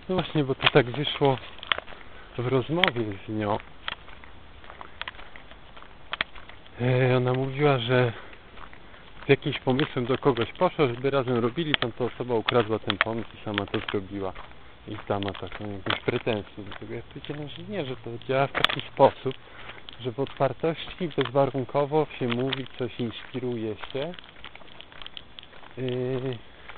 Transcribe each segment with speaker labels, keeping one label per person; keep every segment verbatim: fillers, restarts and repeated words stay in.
Speaker 1: No właśnie, bo to tak wyszło w rozmowie z nią. E, ona mówiła, że z jakimś pomysłem do kogoś poszła, żeby razem robili, tam ta osoba ukradła ten pomysł i sama to zrobiła. I sama taką jakąś pretensję do tego. Ja powiedziałem, że nie, że to działa w taki sposób, że w otwartości bezwarunkowo się mówi, coś inspiruje się. Yy,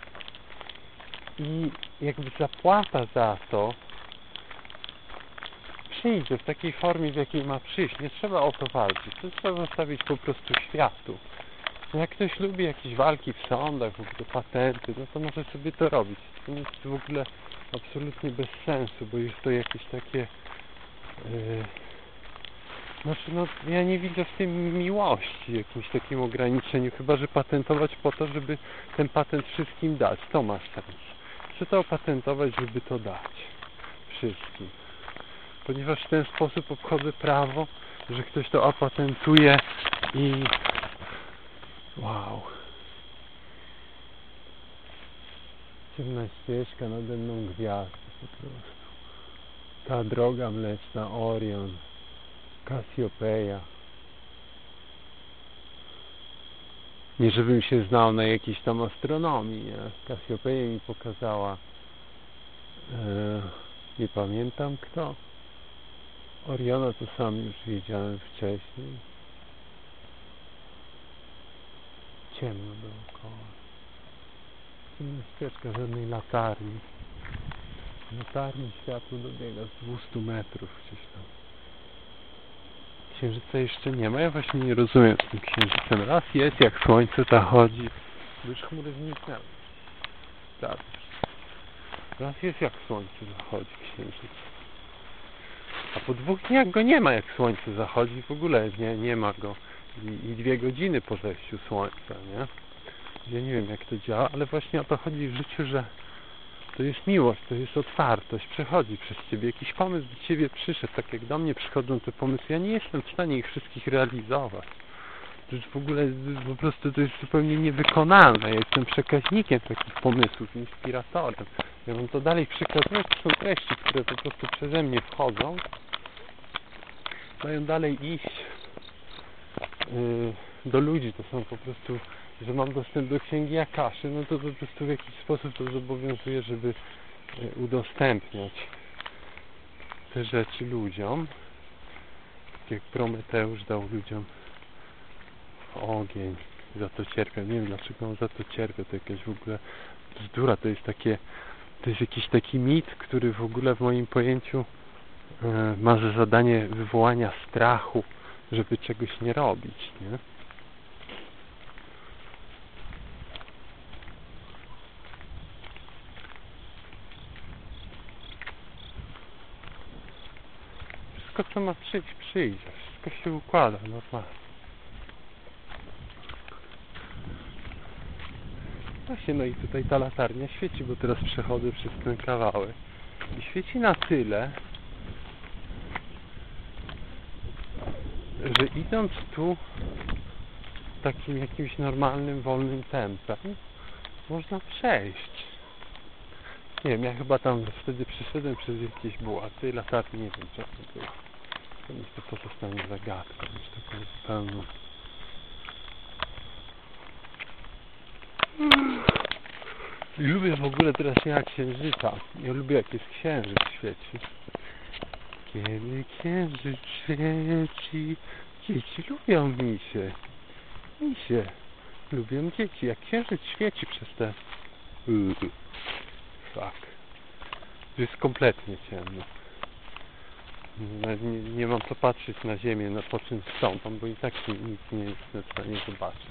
Speaker 1: I jakby zapłata za to przyjdzie w takiej formie, w jakiej ma przyjść. Nie trzeba o to walczyć. To trzeba zostawić po prostu światu. Jak ktoś lubi jakieś walki w sądach, w ogóle patenty, no to może sobie to robić. To jest w ogóle absolutnie bez sensu, bo jest to jakieś takie... Yy, znaczy, no, ja nie widzę w tym miłości, jakimś takim ograniczeniu, chyba że patentować po to, żeby ten patent wszystkim dać. To ma sens. Chcę to opatentować, żeby to dać wszystkim. Ponieważ w ten sposób obchodzę prawo, że ktoś to opatentuje i... Wow. Ciemna ścieżka, nade mną gwiazdy po prostu. Ta droga mleczna, Orion, Cassiopeia. Nie żebym się znał na jakiejś tam astronomii, nie? Cassiopeia mi pokazała, e, nie pamiętam kto. Oriona to sam już wiedziałem wcześniej. Ciemno dookoła. Ciemna ścieżka, żadnej latarni. Latarni światło dobiega z dwustu metrów gdzieś tam. Księżyca jeszcze nie ma. Ja właśnie nie rozumiem z tym księżycem. Raz jest, jak słońce zachodzi. Bo już chmury zniknęły. Tak. Raz jest, jak słońce zachodzi księżyc. A po dwóch dniach go nie ma, jak słońce zachodzi. W ogóle nie, nie ma go. I, I dwie godziny po zejściu słońca, nie? Ja nie wiem, jak to działa, ale właśnie o to chodzi w życiu, że to jest miłość, to jest otwartość, przechodzi przez ciebie. Jakiś pomysł do ciebie przyszedł, tak jak do mnie przychodzą te pomysły. Ja nie jestem w stanie ich wszystkich realizować. To już w ogóle po prostu to jest zupełnie niewykonalne. Ja jestem przekaźnikiem takich pomysłów, inspiratorem. Ja mam to dalej przekazywać, to są treści, które po prostu przeze mnie wchodzą. Mają dalej iść yy, do ludzi. To są po prostu, że mam dostęp do księgi Akaszy, no to po prostu w jakiś sposób to zobowiązuje, żeby yy, udostępniać te rzeczy ludziom. Tak jak Prometeusz dał ludziom ogień, za to cierpiał. Nie wiem, dlaczego on za to cierpiał. To jakaś w ogóle bzdura. To jest takie, to jest jakiś taki mit, który w ogóle w moim pojęciu yy, ma za zadanie wywołania strachu, żeby czegoś nie robić, nie? Wszystko, co ma przyjść, przyjdzie. Wszystko się układa normalnie. Właśnie, no i tutaj ta latarnia świeci, bo teraz przechodzę przez ten kawałek. I świeci na tyle, że idąc tu takim jakimś normalnym, wolnym tempem można przejść. Nie wiem, ja chyba tam wtedy przyszedłem przez jakieś bułaty, latarnie, nie wiem co to było. To mi to pozostanie zagadką, już taką zupełną. I lubię w ogóle teraz dnia księżyca. Ja lubię, jak jest księżyc świeci. Kiedy księżyc świeci, dzieci lubią misie. Misie lubią dzieci. Jak księżyc świeci przez te... Uuu. Fuck. To jest kompletnie ciemno. Nie, nie mam co patrzeć na ziemię, na po czym stąpam, bo i tak nic nie jestem w stanie zobaczyć.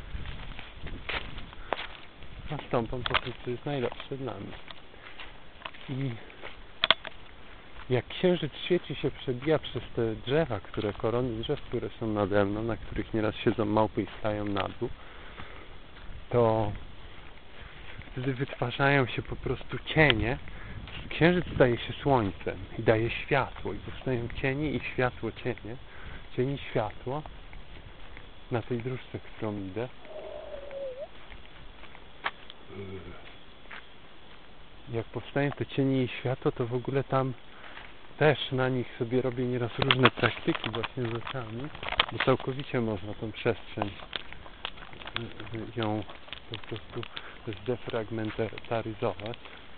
Speaker 1: A stąpam po prostu jest najlepsze dla mnie. I jak księżyc świeci się przebija przez te drzewa, które korony drzew, które są nade mną, na których nieraz siedzą małpy i stają na dół, to wtedy wytwarzają się po prostu cienie. Księżyc staje się słońcem i daje światło i powstają cienie i światło, cienie, cień i światło na tej dróżce, którą idę. Jak powstają te cienie i światło, to w ogóle tam też na nich sobie robię nieraz różne praktyki właśnie z oczami, bo całkowicie można tą przestrzeń y, ją po prostu zdefragmentaryzować.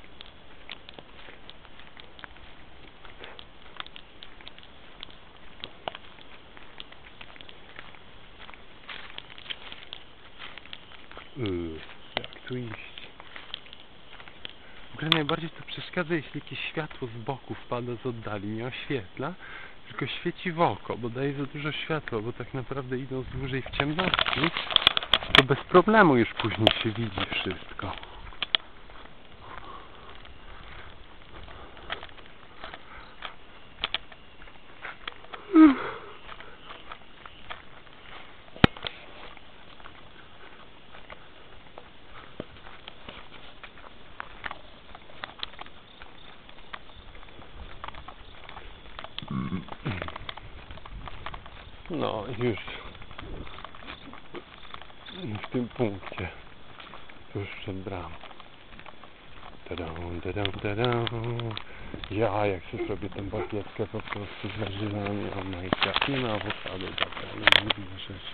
Speaker 1: Yy, jak tu iść? W ogóle najbardziej to przeszkadza, jeśli jakieś światło z boku wpada z oddali, nie oświetla, tylko świeci w oko, bo daje za dużo światła, bo tak naprawdę idąc dłużej w ciemności, to bez problemu już później się widzi wszystko. No już w tym punkcie, tuż przed bramą. Tadam, tadam, tadam. Ja jak sobie zrobię tę bagietkę po prostu z warzywami, oh my god, nie ma awokado, dobra, ale mam inne rzeczy.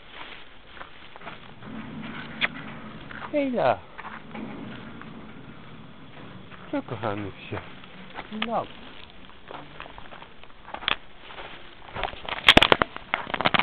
Speaker 1: Hejla! Co kochany się? No.